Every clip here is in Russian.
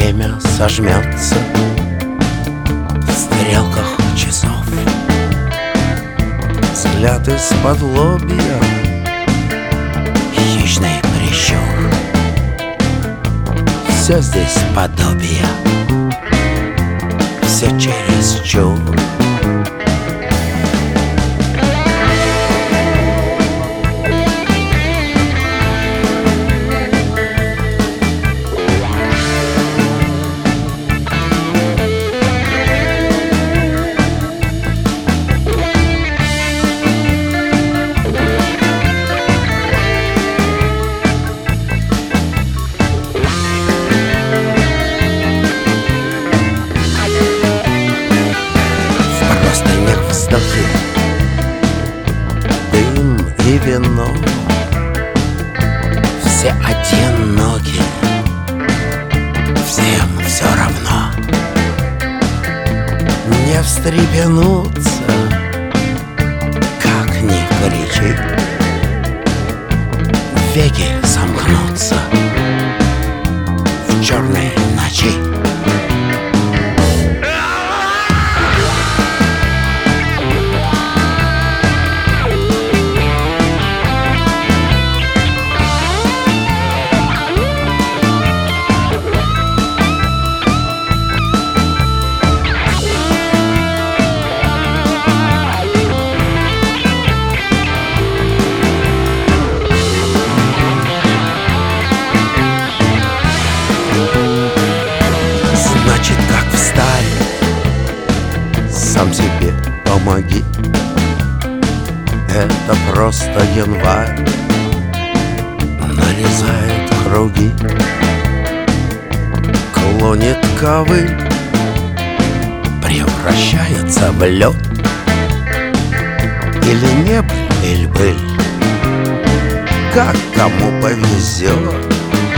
время сожмется в стрелках часов. Взгляд из-под лобья, хищный прищур. Все здесь подобие, все чересчур. Вздохи, дым и вино, все одиноки, всем все равно. Не встрепенуться, как ни кричи, веки сомкнутся в черной ночи. Значит, как встали, сам себе помоги. Это просто январь нарезает круги, клонит ковыль, превращается в лед. Или не быль, или быль, как кому повезет.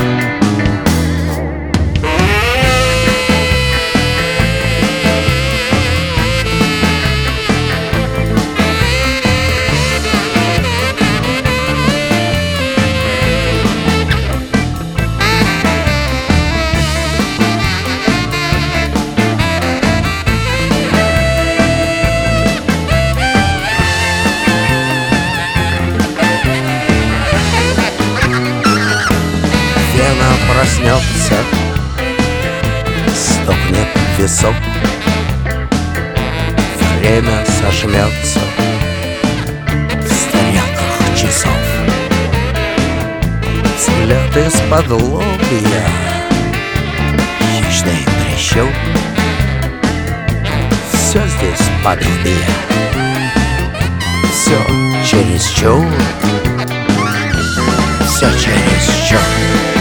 Вена проснется, стукнет в висок, время сожмется в стрелках часов. Взгляд из-под лобья, хищный прищур. Все здесь подобие, все чересчур, все чересчур.